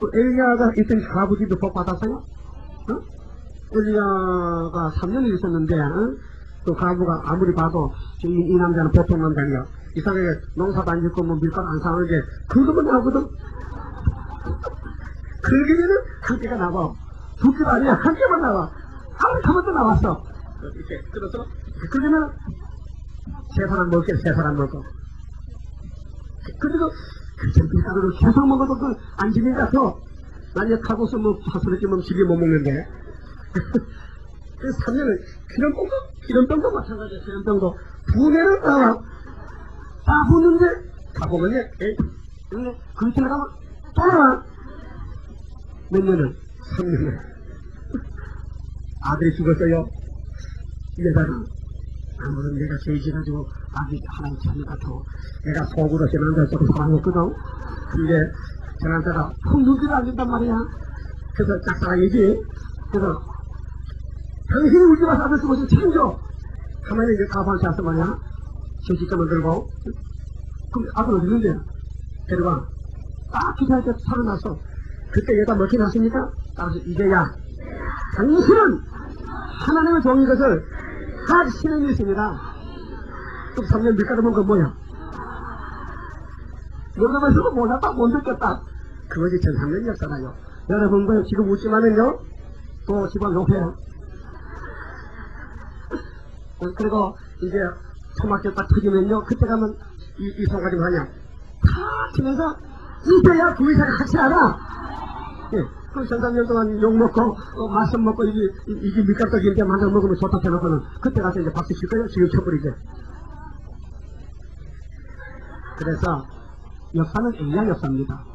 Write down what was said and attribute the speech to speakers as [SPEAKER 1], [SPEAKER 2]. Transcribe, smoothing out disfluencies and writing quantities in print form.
[SPEAKER 1] 엘리야가 있던 가부지도 복 받았어요? 어? 엘리야가 3년을 있었는데, 또 가부가 아무리 봐도 이 남자는 보통 남자냐. 이상하게 농사도 안 짓고 뭐 밀가루 안 사는데, 그거만 나오거든? 그러기에는 한 개가 나와. 두 개가 아니야. 한 개만 나와. 하루만 또 나왔어. 이렇게 들어서, 그러면 세 사람 먹게, 세 사람 먹고. 그리고 밀가루를 계속 먹어도 안 지는 것 같아. 만약에 타고서 뭐 파스러지 면 집에 못 먹는데. 그래서 3년을 기름병도 마찬가지야. 기름병도 분해는 나와. 다 부는데 가보면 그렇게 나가면 또 나와. 몇 년을? 3년을. 아들이 죽었어요. 여자는 아무런 내가 죄지가지고 아기 하나님 찾는 것 같아. 내가 속으로 제 남자 조금 사랑했거든. 근데 제 남자가 풍류기를 안 된단 말이야. 그래서 짝사랑이지. 그래서 당신이 울지 마서 아들 쓰고 챙겨. 가만히 이제 가방한테 왔어 말이야. 신식점을 들고. 그럼 아들 어디 있는데? 데려가. 딱 기도할 때 살아났어. 그때 얘가 먹히 났습니까? 따라서 이제야. 당신은 하나님의 종인 것을 다 신임이 있습니다. 또 3년 밀가루 먹은 건 뭐야? 여러분에서도 몰랐다, 못 느꼈다. 그것이 전상년이었잖아요. 여러분도 지금 웃지만은요, 또 집안 욕해요. 그리고 이제 초막교 딱 터지면요, 그때 가면 이 소가지 뭐하냐? 다 치면서, 이제야 두 이사가 같이 알아. 예. 그 전상년 동안 욕 먹고, 말씀 먹고, 이게 밀가루떡인데 만들 먹으면 좋다 해놓고는, 그때 가서 이제 박수 칠 거예요? 지금 쳐버리게. 그래서, 역사는 엘리야 역사입니다.